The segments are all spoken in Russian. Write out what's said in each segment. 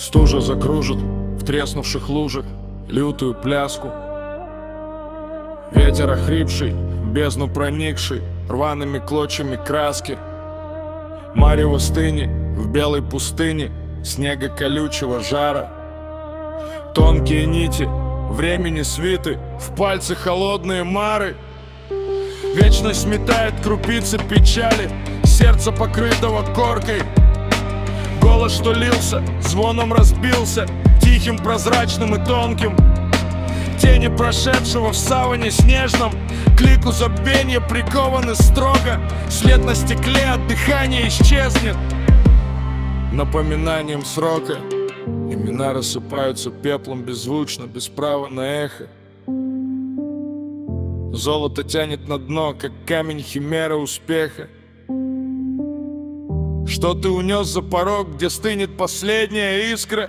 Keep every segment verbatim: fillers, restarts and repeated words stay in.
Стужа закружит в треснувших лужах лютую пляску. Ветер охрипший, в бездну проникший рваными клочьями краски. Марево стыни в белой пустыне снега колючего жара. Тонкие нити времени свиты, в пальцы холодные мары. Вечность сметает крупицы печали, сердце покрытого коркой. Голос, что лился, звоном разбился, тихим, прозрачным и тонким. Тени прошедшего в саване снежном к лику забвенья прикованы строго. След на стекле от дыхания исчезнет напоминанием срока. Имена рассыпаются пеплом беззвучно, без права на эхо. Золото тянет на дно, как камень химера успеха. Что ты унес за порог, где стынет последняя искра?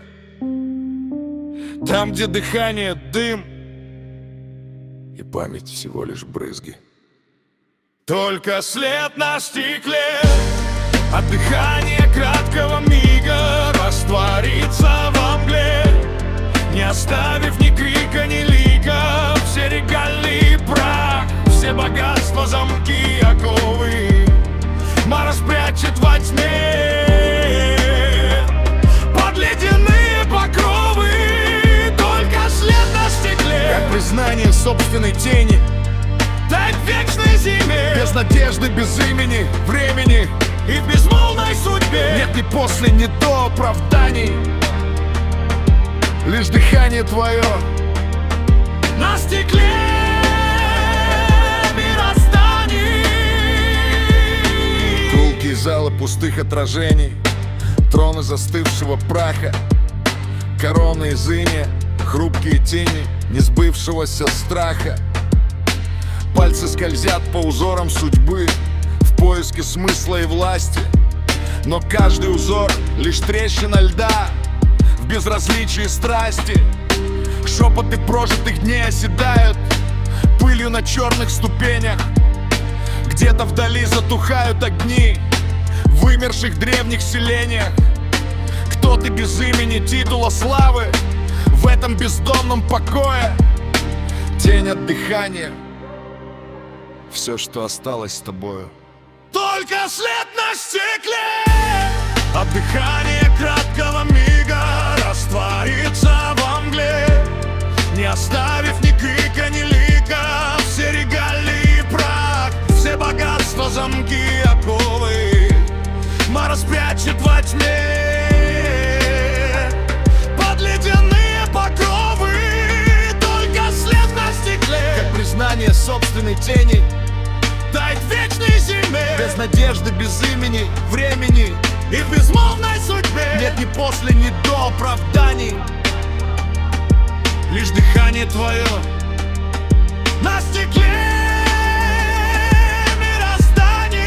Там, где дыхание дым и память всего лишь брызги. Только след на стекле от дыхания краткого мига растворится во мгле, не оставив ни крика, ни лика. Все регалии прах, все богатства, замки, оковы Мара спрячет во тьме под ледяные покровы. Только след на стекле, как признание собственной тени, тает в вечной зиме, без надежды, без имени, времени и в безмолвной судьбе. Нет ни после, ни до оправданий, лишь дыхание твое на стекле мирозданий. Гулкие залы пустых отражений, троны застывшего праха, короны из иния, хрупкие тени несбывшегося страха. Пальцы скользят по узорам судьбы в поиске смысла и власти, но каждый узор лишь трещина льда в безразличии страсти. Шепоты прожитых дней оседают пылью на черных ступенях. Где-то вдали затухают огни в вымерших древних селениях. Кто ты без имени, титула, славы в этом бездомном покое? Тень от дыхания, все, что осталось с тобою. Только след на стекле от дыхания краткого мига растворится во мгле, не оставив ни крика, ни лика. Все регалии прах, все богатства, замки, оковы Мара спрячет во тьме под ледяные покровы. Только след на стекле, как признание собственной тени, тает в вечной зиме, без надежды, без имени, времени и в безмолвной судьбе. нет ни после, ни до оправданий, лишь дыхание твое на стекле мирозданий.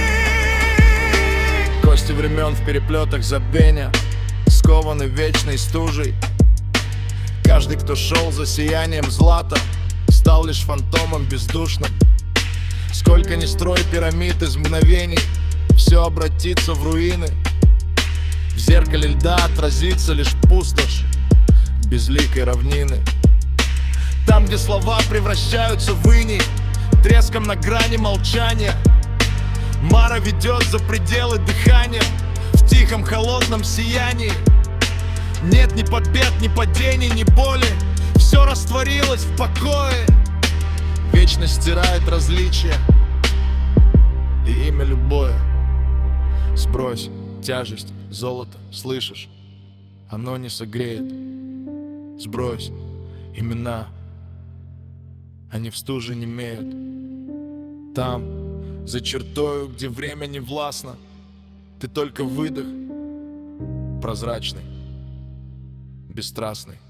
Кости времен в переплетах забвения скованы вечной стужей. Каждый, кто шел за сиянием злата, стал лишь фантомом бездушным. Сколько ни строй пирамид из мгновений, все обратится в руины. В зеркале льда отразится лишь пустошь безликой равнины. Там, где слова превращаются в иней, треском на грани молчания, Мара ведет за пределы дыхания в тихом холодном сиянии. Нет ни побед, ни падений, ни боли, все растворилось в покое. Вечность стирает различия и имя любое. Сбрось тяжесть, золото, слышишь? Оно не согреет. Сбрось имена, они в стуже немеют. Там, за чертою, где время не властно, ты только выдох, прозрачный, бесстрастный.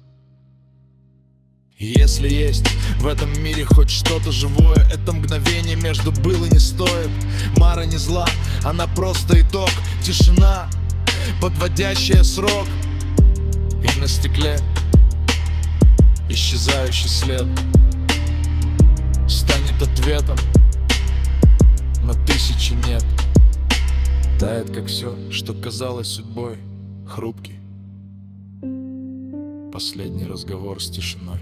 И если есть в этом мире хоть что-то живое, это мгновение между был и не стоит. Мара не зла, она просто итог, тишина, подводящая срок. И на стекле исчезающий след станет ответом на тысячи нет. Тает, как все, что казалось судьбой, хрупкий, последний разговор с тишиной.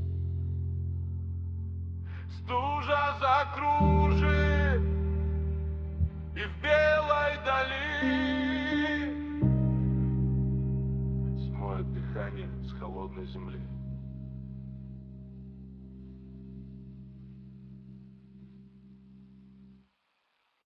Стужа закружит и в белой дали смоет дыхание с холодной земли.